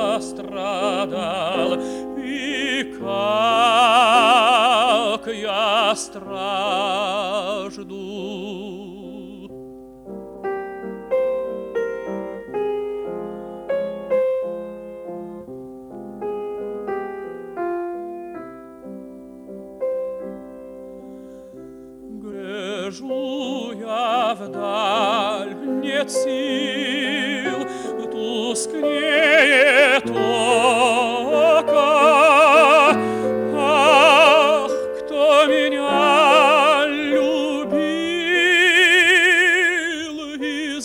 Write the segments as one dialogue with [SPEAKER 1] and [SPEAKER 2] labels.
[SPEAKER 1] я страдал, и как я стражду. Гляжу я вдаль, нет сил, тускнеет око. Ах, кто меня любил и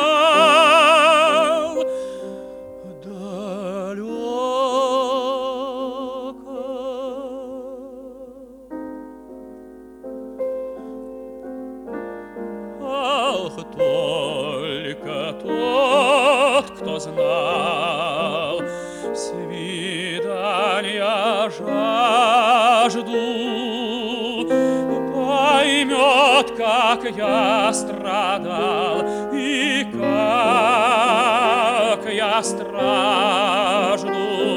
[SPEAKER 1] знал далеко. Ах, только тот, кто знал свидания жажду, поймет, как я страдал и как я стражду.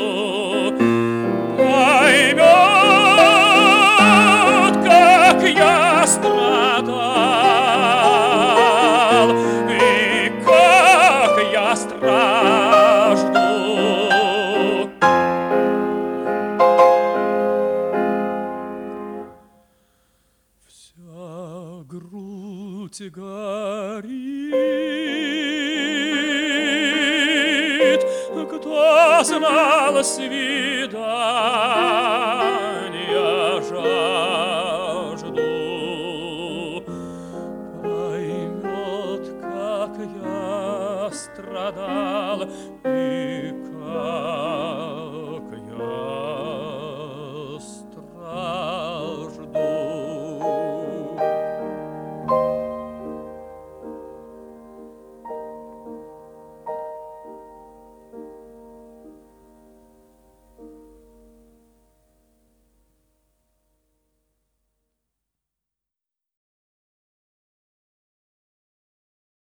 [SPEAKER 1] Поймет, как я страдал и как я стражду. Вся грудь горит, кто знал свидания жажду, поймет, как я страдал и